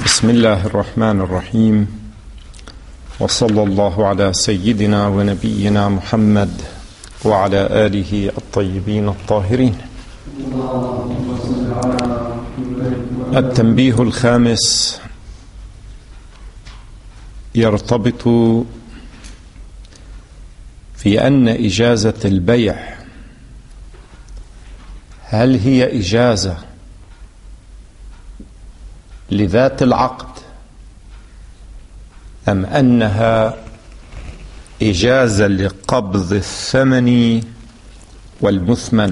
بسم الله الرحمن الرحيم، وصلى الله على سيدنا ونبينا محمد وعلى آله الطيبين الطاهرين. التنبيه الخامس يرتبط في أن إجازة البيع هل هي إجازة لذات العقد أم أنها إجازة لقبض الثمن والمثمن؟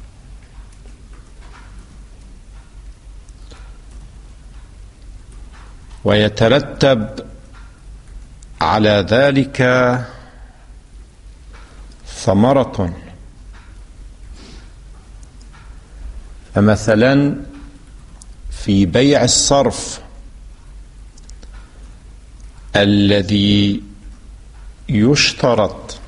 ويترتب على ذلك ثمرة. فمثلا في بيع الصرف الذي يشترط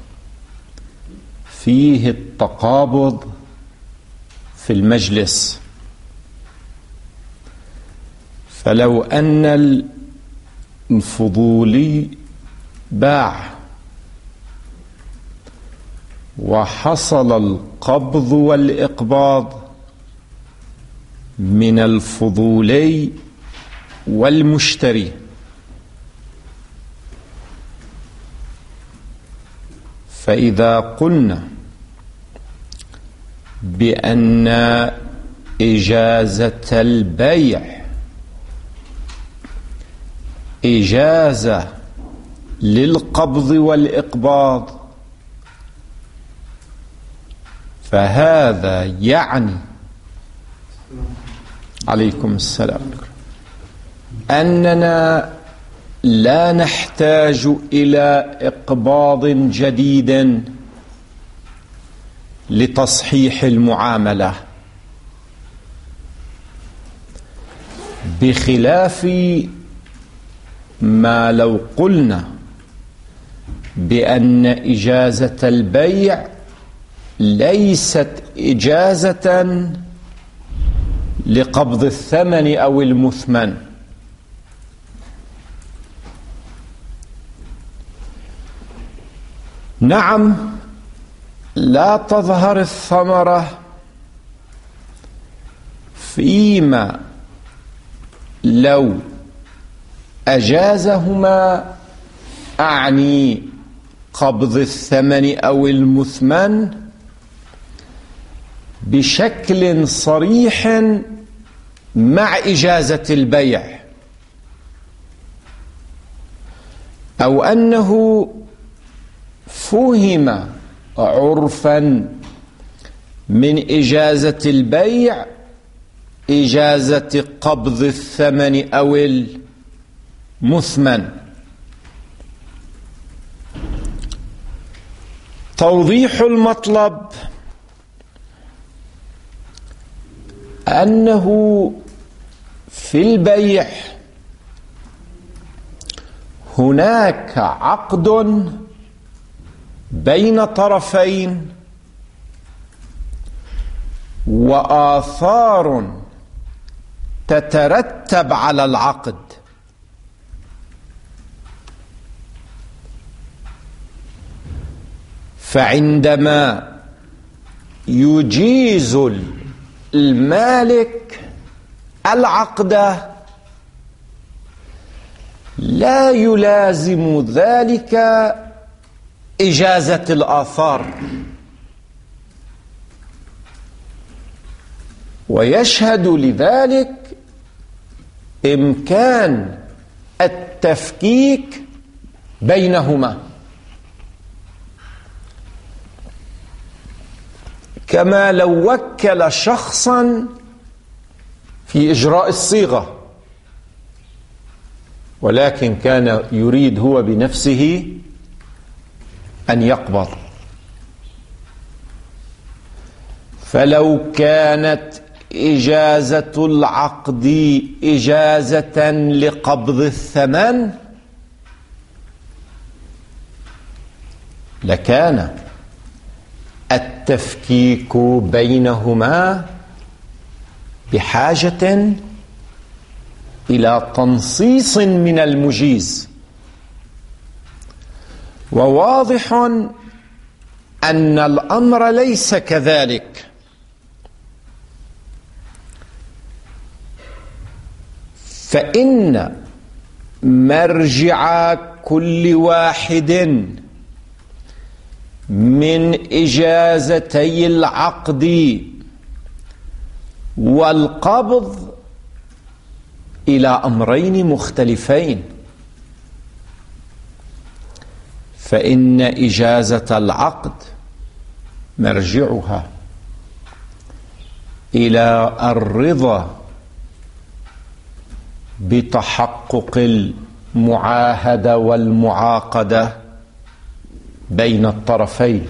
فيه التقابض في المجلس، فلو أن الفضولي باع وحصل القبض والإقباض من الفضولي والمشتري، فإذا قلنا بأن إجازة البيع إجازة للقبض والإقباض، فهذا يعني عليكم السلام أننا لا نحتاج إلى إقباض جديد لتصحيح المعاملة، بخلاف ما لو قلنا بأن إجازة البيع ليست إجازة لقبض الثمن أو المثمن. نعم، لا تظهر الثمرة فيما لو أجازهما، أعني قبض الثمن أو المثمن، بشكل صريح مع إجازة البيع، أو أنه فهم عرفا من إجازة البيع إجازة قبض الثمن أو المثمن. توضيح المطلب أنه في البيع هناك عقد بين طرفين وآثار تترتب على العقد، فعندما يجيز المالك العقد لا يلازم ذلك إجازة الآثار، ويشهد لذلك إمكان التفكيك بينهما، كما لو وكل شخصا في إجراء الصيغة ولكن كان يريد هو بنفسه أن يقبض، فلو كانت إجازة العقد إجازة لقبض الثمن لكان التفكيك بينهما بحاجة إلى تنصيص من المجيز. وواضح أن الأمر ليس كذلك، فإن مرجع كل واحد من إجازتي العقد والقبض إلى أمرين مختلفين. فإن إجازة العقد مرجعها إلى الرضا بتحقق المعاهدة والمعاقدة بين الطرفين،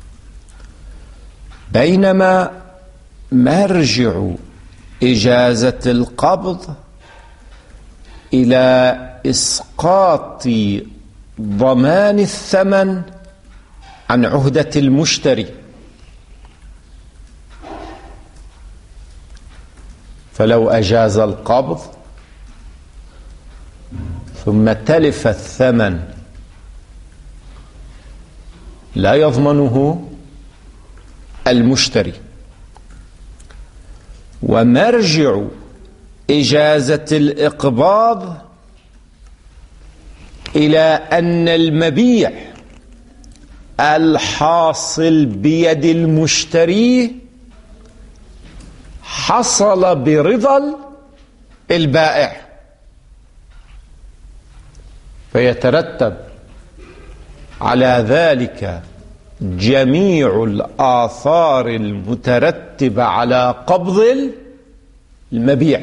بينما مرجع إجازة القبض إلى إسقاط ضمان الثمن عن عهدة المشتري. فلو أجاز القبض ثم تلف الثمن لا يضمنه المشتري. ومرجع إجازة الإقباض إلى أن المبيع الحاصل بيد المشتري حصل برضا البائع، فيترتب على ذلك جميع الآثار المترتبة على قبض المبيع.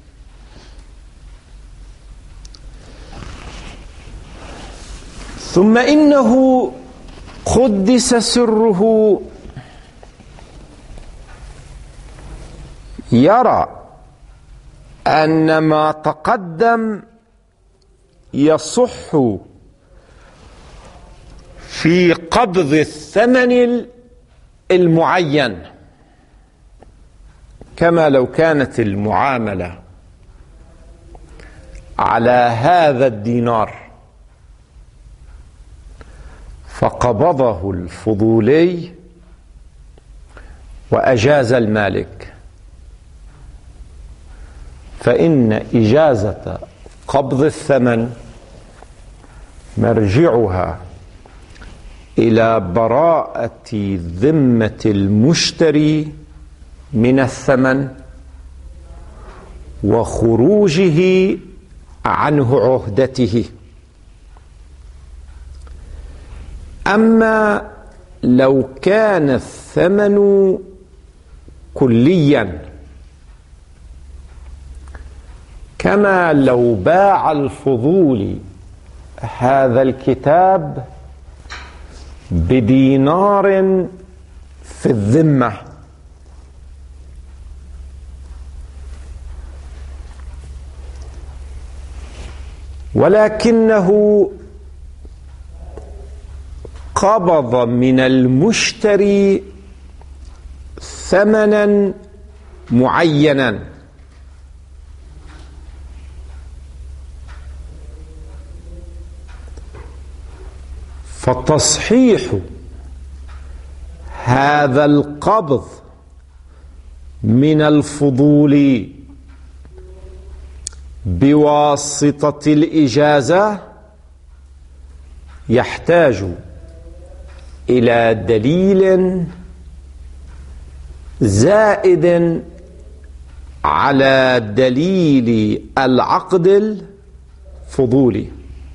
ثم إنه قدس سره يرى أن ما تقدم يصح في قبض الثمن المعين، كما لو كانت المعاملة على هذا الدينار فقبضه الفضولي وأجاز المالك، فإن إجازة قبض الثمن مرجعها إلى براءة ذمة المشتري من الثمن وخروجه عنه عهدته. أما لو كان الثمن كليا، كما لو باع الفضولي هذا الكتاب بدينار في الذمة، ولكنه قبض من المشتري ثمنا معينا، فتصحيح هذا القبض من الفضول بواسطة الإجازة يحتاج إلى دليل زائد على دليل العقد الفضولي.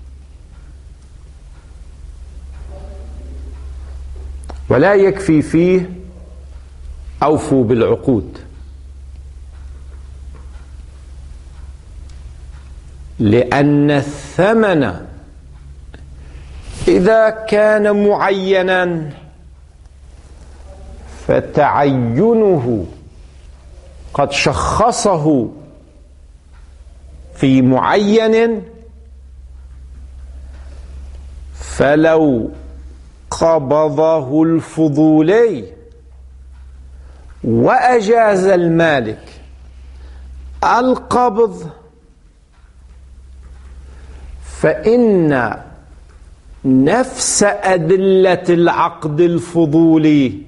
ولا يكفي فيه أوفوا بالعقود، لأن الثمن إذا كان معينا فتعينه قد شخصه في معين، فلو قبضه الفضولي وأجاز المالك القبض فإن نفس أدلة العقد الفضولي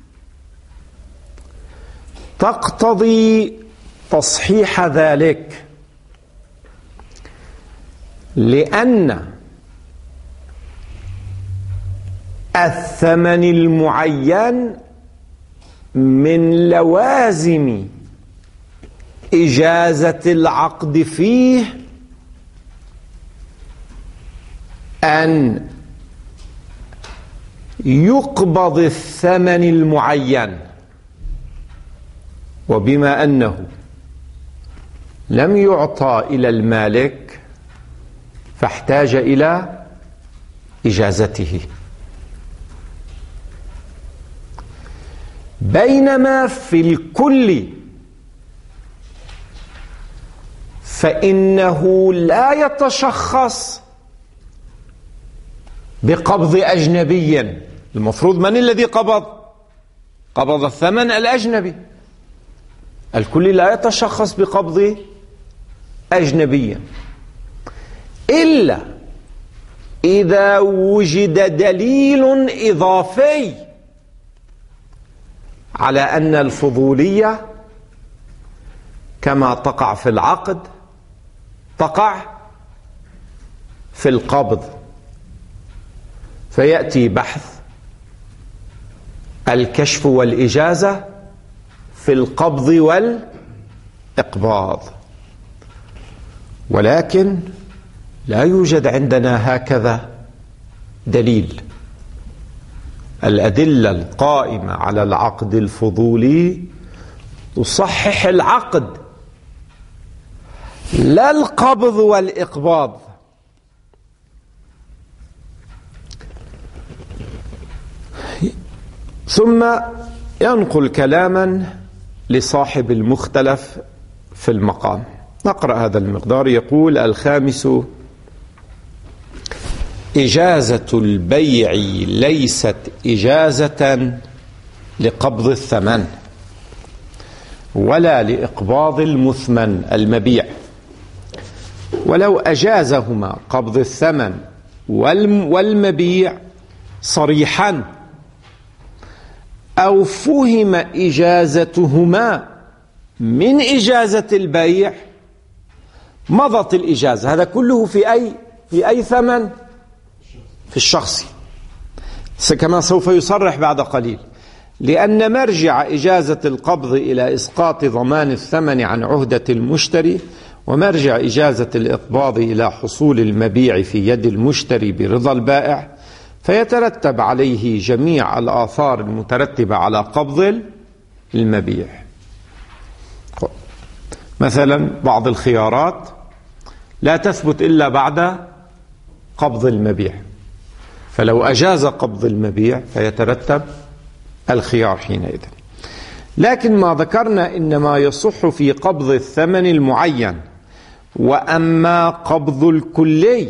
تقتضي تصحيح ذلك، لأن الثمن المعين من لوازم إجازة العقد فيه أن يقبض الثمن المعين، وبما أنه لم يعطى إلى المالك فاحتاج إلى إجازته، بينما في الكل فإنه لا يتشخص بقبض أجنبي. المفروض من الذي قبض الثمن؟ الأجنبي. الكل لا يتشخص بقبض أجنبي إلا إذا وجد دليل إضافي على أن الفضولية كما تقع في العقد تقع في القبض، فيأتي بحث الكشف والإجازة في القبض والإقباض، ولكن لا يوجد عندنا هكذا دليل. الأدلة القائمة على العقد الفضولي تصحح العقد لا القبض والإقباض. ثم ينقل كلاما لصاحب المختلف في المقام. نقرأ هذا المقدار. يقول: الخامس: إجازة البيع ليست إجازة لقبض الثمن ولا لإقباض المثمن المبيع، ولو أجازهما قبض الثمن والمبيع صريحا أو فهم إجازتهما من إجازة البيع مضت الإجازة. هذا كله في أي ثمن؟ في الشخصي، كما سوف يصرح بعد قليل، لأن مرجع إجازة القبض إلى إسقاط ضمان الثمن عن عهدة المشتري، ومرجع إجازة الإقباض إلى حصول المبيع في يد المشتري برضا البائع، فيترتب عليه جميع الآثار المترتبة على قبض المبيع. مثلا بعض الخيارات لا تثبت إلا بعد قبض المبيع، فلو أجاز قبض المبيع فيترتب الخيار حينئذ. لكن ما ذكرنا إنما يصح في قبض الثمن المعين، وأما قبض الكلي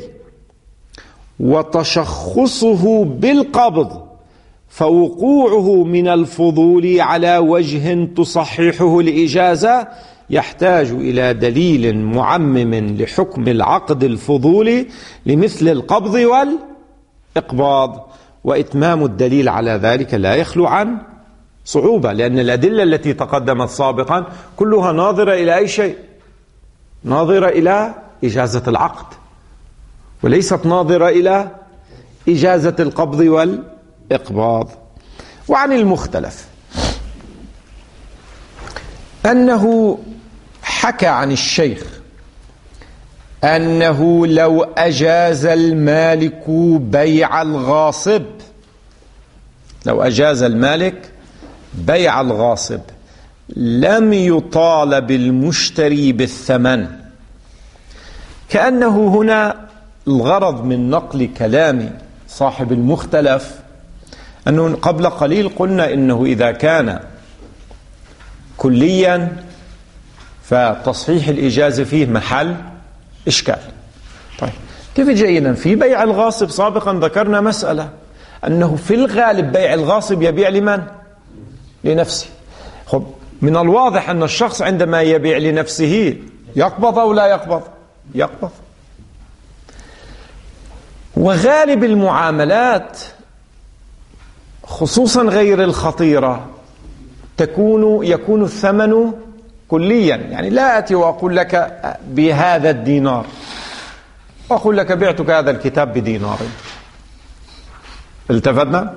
وتشخصه بالقبض فوقوعه من الفضول على وجه تصححه الإجازة يحتاج إلى دليل معمم لحكم العقد الفضولي لمثل القبض والإقباض، وإتمام الدليل على ذلك لا يخلو عن صعوبة، لأن الأدلة التي تقدمت سابقا كلها ناظرة إلى أي شيء؟ ناظرة إلى إجازة العقد، وليست ناظرة إلى إجازة القبض والإقباض. وعن المختلف أنه حكى عن الشيخ أنه لو أجاز المالك بيع الغاصب، لو أجاز المالك بيع الغاصب لم يطالب المشتري بالثمن. كأنه هنا الغرض من نقل كلام صاحب المختلف أنه قبل قليل قلنا إنه إذا كان كليا فتصحيح الإجازة فيه محل إشكال. طيب كيف جينا في بيع الغاصب؟ سابقا ذكرنا مسألة أنه في الغالب بيع الغاصب يبيع لمن؟ لنفسه. خب من الواضح أن الشخص عندما يبيع لنفسه يقبض أو لا يقبض؟ يقبض. وغالب المعاملات خصوصا غير الخطيرة يكون الثمن كليا، يعني لا أتي وأقول لك بهذا الدينار، أقول لك بعتك هذا الكتاب بدينار. التفتنا؟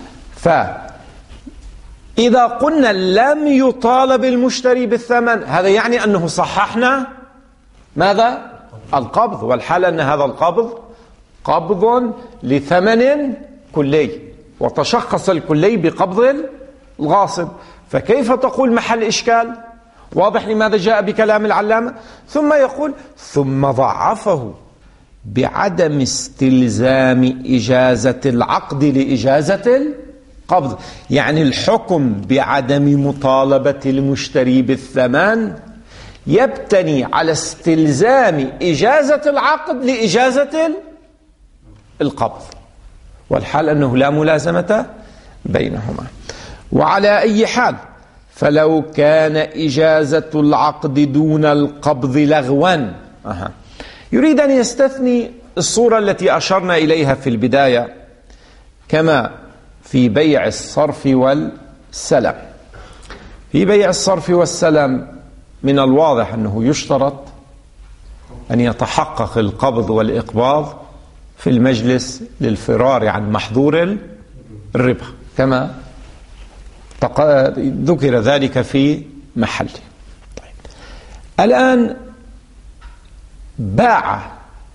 فإذا قلنا لم يطالب المشتري بالثمن، هذا يعني أنه صححنا ماذا؟ القبض، والحال أن هذا القبض قبض لثمن كلي، وتشخص الكلي بقبض الغاصب. فكيف تقول محل إشكال؟ واضح لماذا جاء بكلام العلامة؟ ثم يقول ثم ضعفه بعدم استلزام إجازة العقد لإجازة القبض، يعني الحكم بعدم مطالبة المشتري بالثمن يبتني على استلزام إجازة العقد لإجازة القبض، والحال أنه لا ملازمة بينهما. وعلى أي حال فلو كان إجازة العقد دون القبض لغوا، يريد أن يستثني الصورة التي أشرنا إليها في البداية كما في بيع الصرف والسلم. في بيع الصرف والسلم من الواضح أنه يشترط أن يتحقق القبض والإقباض في المجلس للفرار عن محظور الربا كما ذكر ذلك في محله. طيب. الآن باع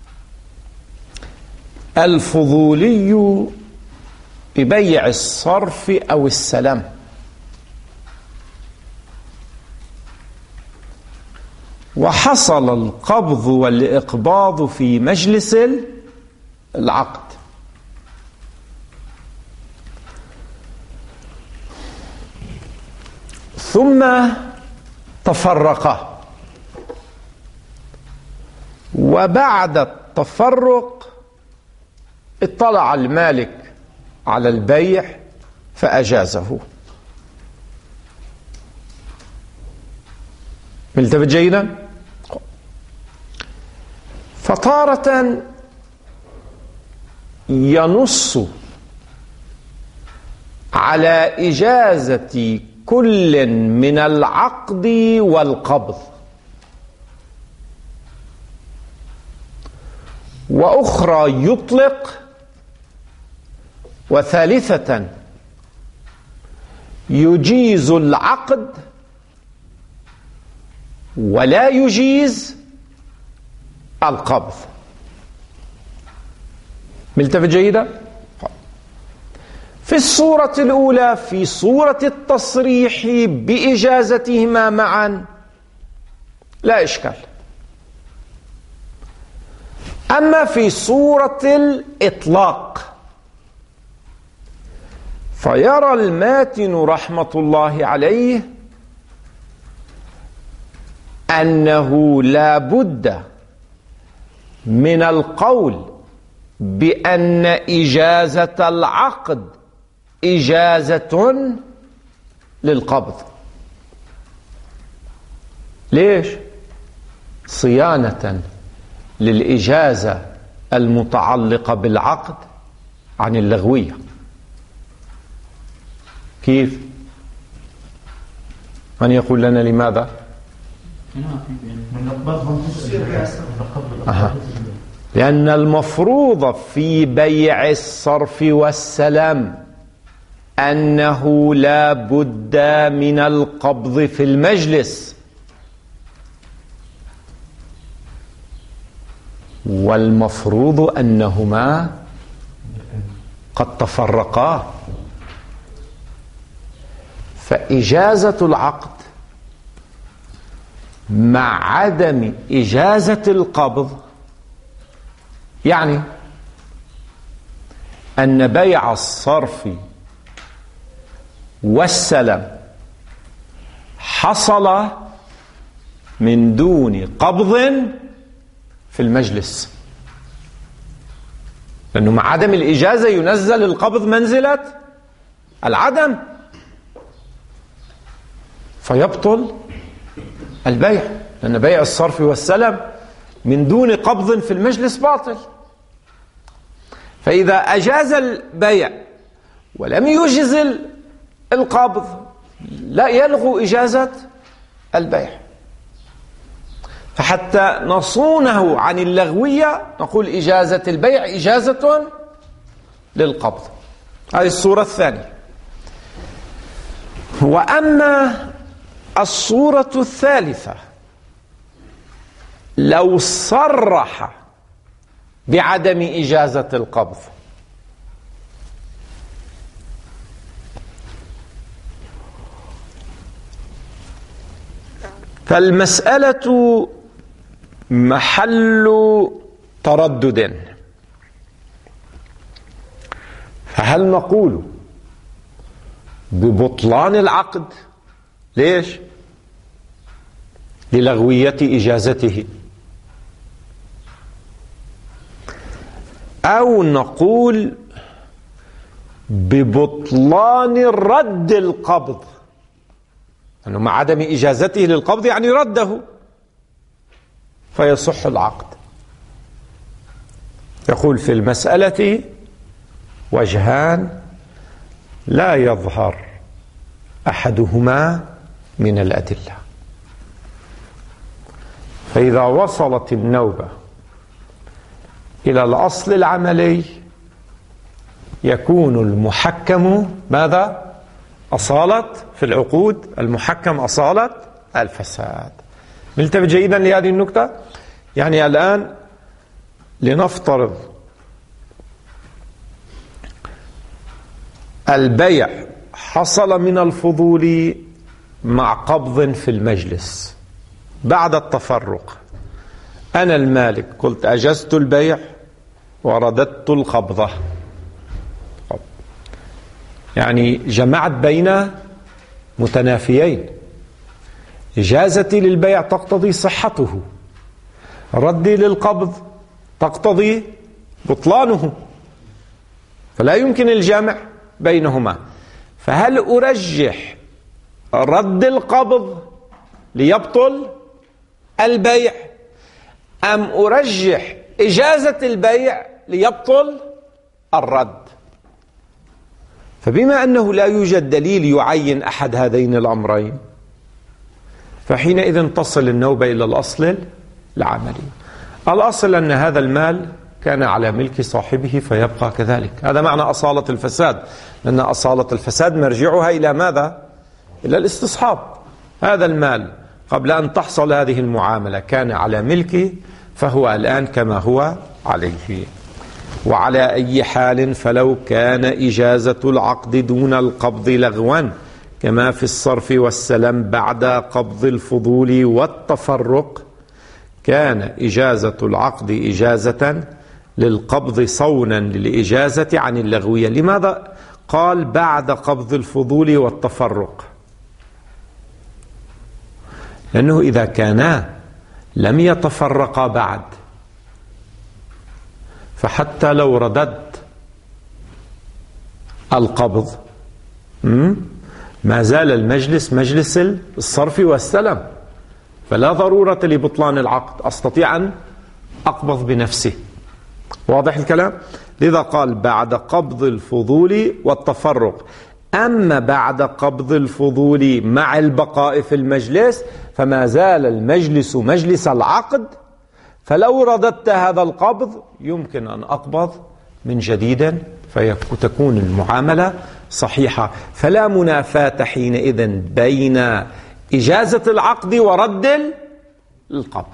الفضولي ببيع الصرف أو السلم، وحصل القبض والإقباض في مجلس العقد، ثم تفرقا، وبعد التفرق اطلع المالك على البيع فأجازه. ملتفت جيدا؟ فطارة ينص على إجازة كل من العقد والقبض، وأخرى يطلق، وثالثة يجيز العقد ولا يجيز القبض. ملتفت جيدا؟ في الصورة الأولى في صورة التصريح بإجازتهما معا لا إشكال، أما في صورة الإطلاق فيرى الماتن رحمة الله عليه أنه لا بد من القول بأن إجازة العقد إجازة للقبض. ليش؟ صيانة للإجازة المتعلقة بالعقد عن اللغوية. كيف؟ من يقول لنا لماذا؟ لأن المفروض في بيع الصرف والسلم أنه لا بد من القبض في المجلس، والمفروض أنهما قد تفرقا، فإجازة العقد مع عدم إجازة القبض يعني أن بيع الصرف والسلم حصل من دون قبض في المجلس، لأنه مع عدم الإجازة ينزل القبض منزلة العدم، فيبطل البيع، لأن بيع الصرف والسلم من دون قبض في المجلس باطل. فإذا أجاز البيع ولم يجز القبض لا يلغو إجازة البيع. فحتى نصونه عن اللغوية نقول إجازة البيع إجازة للقبض. هذه الصورة الثانية. وأما الصورة الثالثة لو صرح بعدم إجازة القبض، فالمسألة محل تردد. فهل نقول ببطلان العقد؟ ليش؟ للغوية إجازته، أو نقول ببطلان رد القبض، أنه مع عدم إجازته للقبض يعني رده فيصح العقد. يقول في المسألة وجهان لا يظهر أحدهما من الأدلة. فإذا وصلت النوبة إلى الأصل العملي يكون المحكم ماذا؟ أصالة في العقود، المحكم أصالة الفساد. ملتفت جيدا لهذه النكتة؟ يعني الآن لنفترض البيع حصل من الفضول مع قبض في المجلس بعد التفرق. أنا المالك قلت أجزت البيع ورددت القبضة، يعني جمعت بين متنافيين. إجازتي للبيع تقتضي صحته، ردي للقبض تقتضي بطلانه، فلا يمكن الجمع بينهما. فهل أرجح رد القبض ليبطل البيع أم أرجح إجازة البيع ليبطل الرد؟ فبما أنه لا يوجد دليل يعين أحد هذين الأمرين فحينئذ تصل النوبة إلى الأصل العملي. الأصل أن هذا المال كان على ملك صاحبه فيبقى كذلك. هذا معنى أصالة الفساد، لأن أصالة الفساد مرجعها إلى ماذا؟ إلى الاستصحاب. هذا المال قبل أن تحصل هذه المعاملة كان على ملكه، فهو الآن كما هو عليه. وعلى أي حال فلو كان إجازة العقد دون القبض لغوا كما في الصرف والسلم بعد قبض الفضول والتفرق كان إجازة العقد إجازة للقبض صونا للإجازة عن اللغوية. لماذا قال بعد قبض الفضول والتفرق؟ لأنه إذا كانا لم يتفرقا بعد فحتى لو رددت القبض ما زال المجلس مجلس الصرف والسلم، فلا ضرورة لبطلان العقد، أستطيع أن أقبض بنفسه. واضح الكلام؟ لذا قال بعد قبض الفضول والتفرق. أما بعد قبض الفضول مع البقاء في المجلس فما زال المجلس مجلس العقد، فلو رددت هذا القبض يمكن أن أقبض من جديد فتكون المعاملة صحيحة. فلا منافاة حينئذ بين إجازة العقد ورد القبض.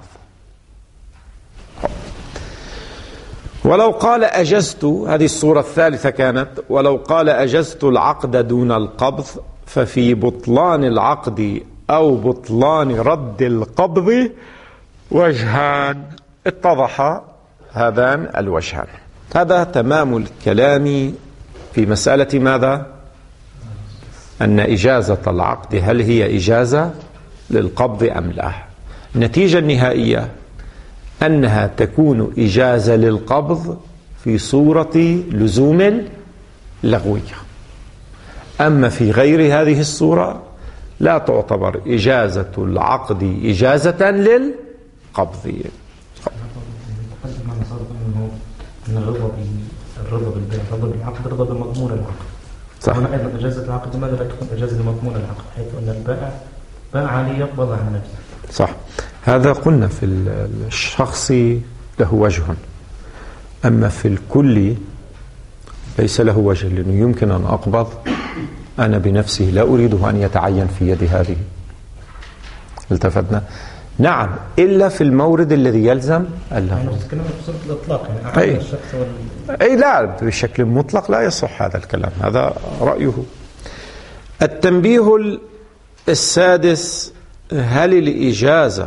ولو قال أجزت، هذه الصورة الثالثة كانت، ولو قال أجزت العقد دون القبض ففي بطلان العقد أو بطلان رد القبض وجهان. اتضح هذان الوجهان. هذا تمام الكلام في مسألة ماذا؟ أن إجازة العقد هل هي إجازة للقبض أم لا؟ النتيجة النهائية أنها تكون إجازة للقبض في صورة لزوم اللغوية، أما في غير هذه الصورة لا تعتبر إجازة العقد إجازة للقبض. أن الرضا بالبيع، الرضا بالعقد، الرضا بمضمون العقد. صح. هنا أيضا إجازة العقد لماذا لا تكون إجازة لمضمون العقد، حيث أن البائع باع ليقبض عن نفسه. صح. هذا قلنا في الشخص له وجه، أما في الكل ليس له وجه، لأنه يمكن أن أقبض أنا بنفسي، لا أريده أن يتعين في يدي هذه. التفتنا؟ نعم، إلا في المورد الذي يلزم يعني الإطلاق، يعني أي لا، بشكل مطلق لا يصح هذا الكلام، هذا رأيه. التنبيه السادس: هل الإجازة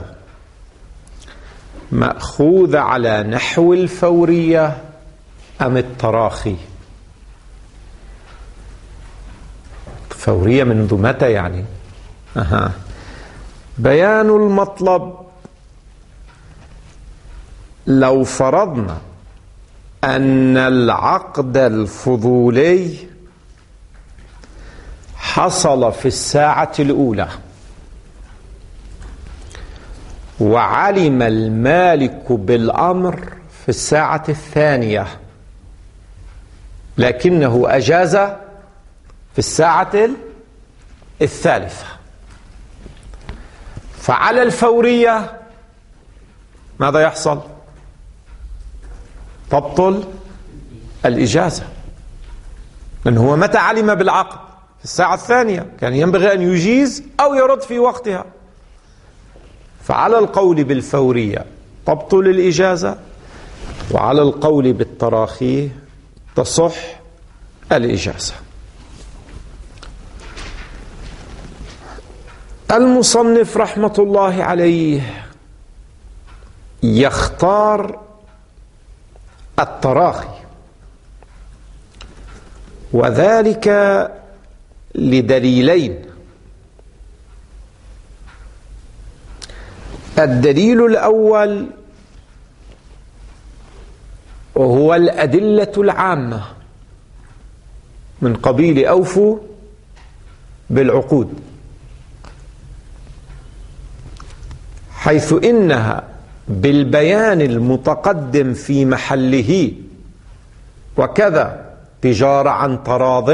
مأخوذة على نحو الفورية أم التراخي؟ فورية منذ متى يعني؟ بيان المطلب: لو فرضنا أن العقد الفضولي حصل في الساعة الأولى وعلم المالك بالأمر في الساعة الثانية، لكنه أجاز في الساعة الثالثة، فعلى الفورية ماذا يحصل؟ تبطل الإجازة، لأنه هو متى علم بالعقد؟ في الساعة الثانية، كان ينبغي أن يجيز أو يرد في وقتها. فعلى القول بالفورية تبطل الإجازة، وعلى القول بالتراخي تصح الإجازة. المصنف رحمة الله عليه يختار التراخي، وذلك لدليلين: الدليل الأول وهو الأدلة العامة من قبيل أوفوا بالعقود، حيث إنها بالبيان المتقدم في محله، وكذا تجارة عن تراض،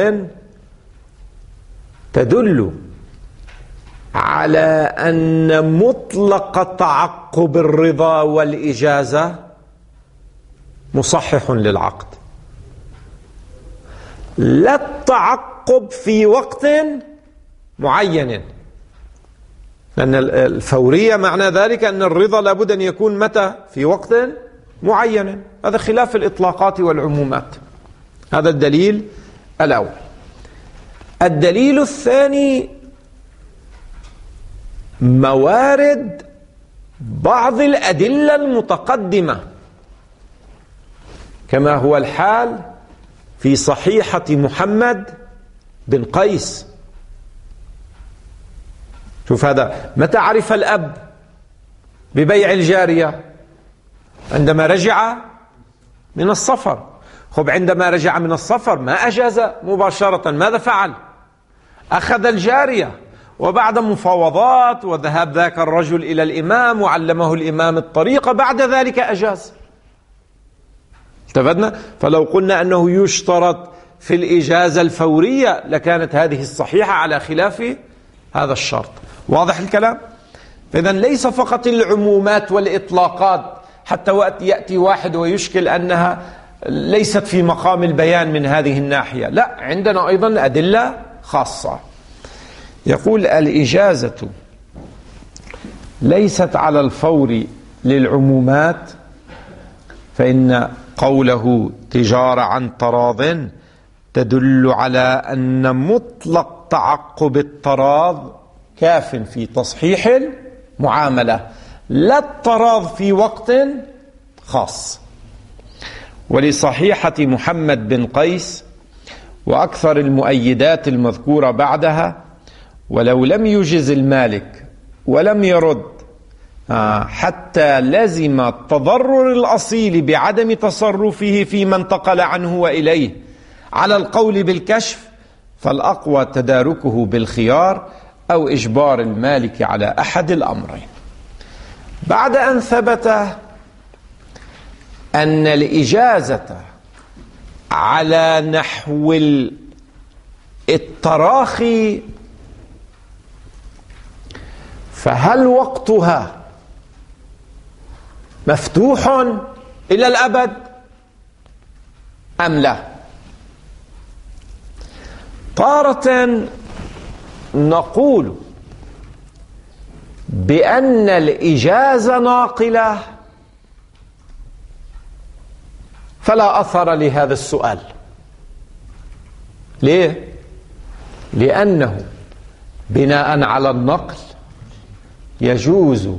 تدل على أن مطلق تعقب الرضا والإجازة مصحح للعقد، لا التعقب في وقت معين، لأن الفورية معنى ذلك أن الرضا لابد أن يكون متى؟ في وقت معين، هذا خلاف الإطلاقات والعمومات. هذا الدليل الأول. الدليل الثاني: موارد بعض الأدلة المتقدمة، كما هو الحال في صحيحة محمد بن قيس. شوف هذا، متى عرف الأب ببيع الجارية؟ عندما رجع من السفر. خب عندما رجع من السفر ما أجاز مباشرة، ماذا فعل؟ أخذ الجارية، وبعد مفاوضات وذهاب ذاك الرجل إلى الإمام وعلمه الإمام الطريقة، بعد ذلك أجاز. استفدنا؟ فلو قلنا أنه يشترط في الإجازة الفورية لكانت هذه الصحيحة على خلاف هذا الشرط. واضح الكلام؟ فإذا ليس فقط العمومات والإطلاقات حتى يأتي واحد ويشكل أنها ليست في مقام البيان من هذه الناحية، لا، عندنا أيضا أدلة خاصة. يقول: الإجازة ليست على الفور للعمومات، فإن قوله تجارة عن تراض تدل على أن مطلق تعقب التراض كاف في تصحيح المعاملة، لا التراض في وقت خاص. ولصحيحة محمد بن قيس وأكثر المؤيدات المذكورة بعدها: ولو لم يجز المالك ولم يرد حتى لزم التضرر الأصيل بعدم تصرفه فيما انتقل عنه وإليه على القول بالكشف، فالأقوى تداركه بالخيار أو إجبار المالك على أحد الأمرين. بعد أن ثبت أن الإجازة على نحو التراخي فهل وقتها مفتوح إلى الأبد أم لا؟ تارة نقول بأن الإجازة ناقلة فلا أثر لهذا السؤال. ليه؟ لأنه بناء على النقل يجوز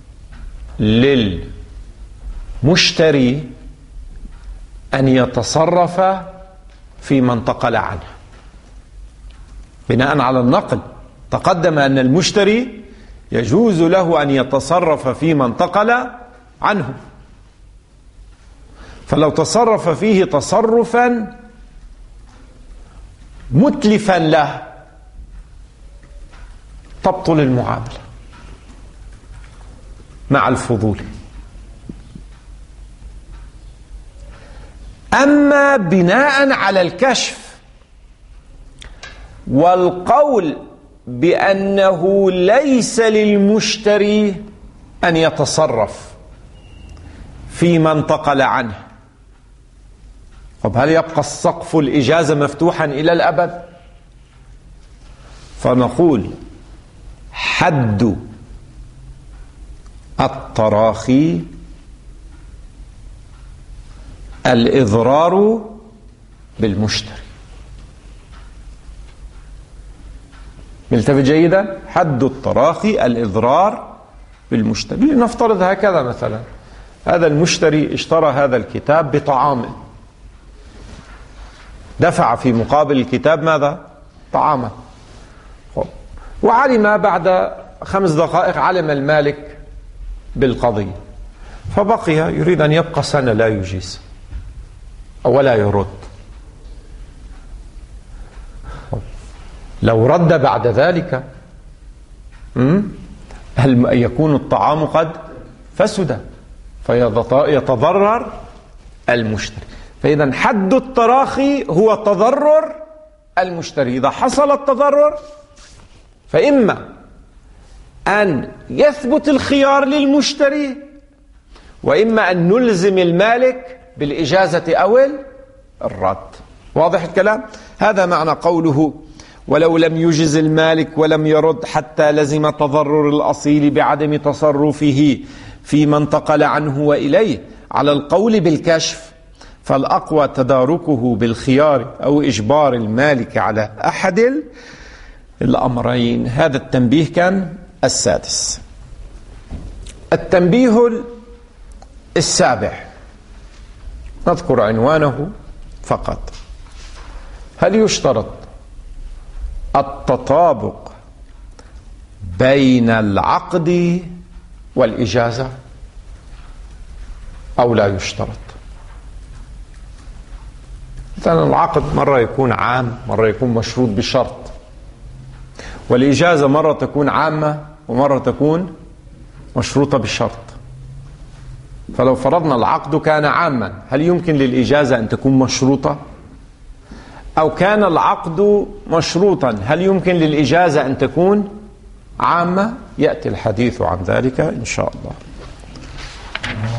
للمشتري أن يتصرف فيما انتقل عنه. بناء على النقل تقدم أن المشتري يجوز له أن يتصرف فيما انتقل عنه، فلو تصرف فيه تصرفا متلفا له تبطل المعاملة مع الفضول. أما بناء على الكشف والقول بأنه ليس للمشتري أن يتصرف فيما انتقل عنه، طب هل يبقى السقف الإجازة مفتوحا إلى الأبد؟ فنقول حد التراخي الإضرار بالمشتري. ملتفت جيدا؟ حد التراخي الإضرار بالمشتري. لنفترض هكذا مثلا، هذا المشتري اشترى هذا الكتاب بطعام، دفع في مقابل الكتاب ماذا؟ طعاما. وعلم بعد 5 دقائق علم المالك بالقضية، فبقي يريد أن يبقى سنة لا يجيز أو لا يرد. لو رد بعد ذلك هل يكون الطعام قد فسد فيتضرر المشتري؟ فإذا حد التراخي هو تضرر المشتري. إذا حصل التضرر فإما أن يثبت الخيار للمشتري، وإما أن نلزم المالك بالإجازة أو الرد. واضح الكلام؟ هذا معنى قوله ولو لم يجز المالك ولم يرد حتى لزم تضرر الأصيل بعدم تصرفه فيما انتقل عنه وإليه. على القول بالكشف فالأقوى تداركه بالخيار أو إجبار المالك على أحد الأمرين. هذا التنبيه كان السادس. التنبيه السابع نذكر عنوانه فقط. هل يشترط التطابق بين العقد والإجازة أو لا يشترط؟ مثلا العقد مرة يكون عام، مرة يكون مشروط بشرط، والإجازة مرة تكون عامة ومرة تكون مشروطة بشرط. فلو فرضنا العقد كان عاما، هل يمكن للإجازة أن تكون مشروطة؟ أو كان العقد مشروطا، هل يمكن للإجازة أن تكون عامة؟ يأتي الحديث عن ذلك إن شاء الله.